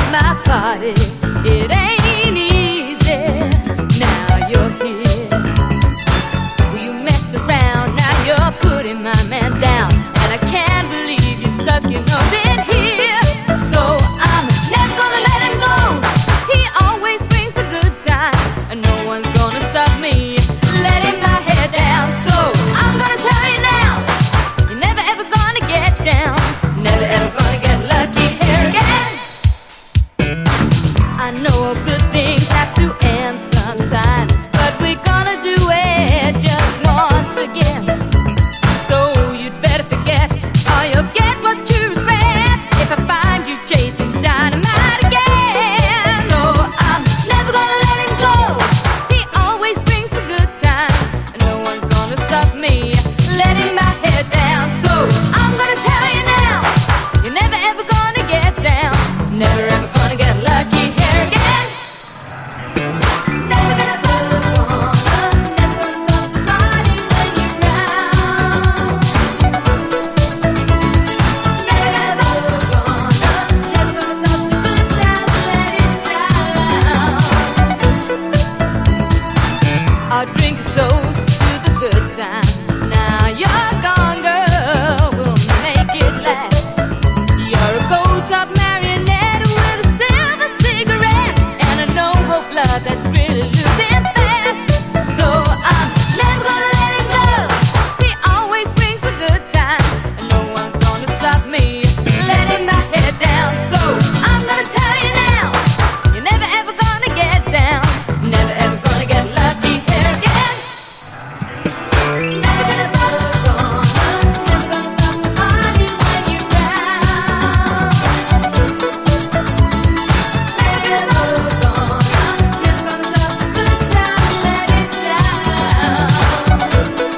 my party. It ain't easy. Now you're here. Well, you messed around, now you're putting my man down, and I can't believe you're stuck in a bit here. So I'm never gonna let him go. He always brings the good times, and no one's gonna stop me letting my hair down. So I'm gonna tell you now, you're never ever gonna get down.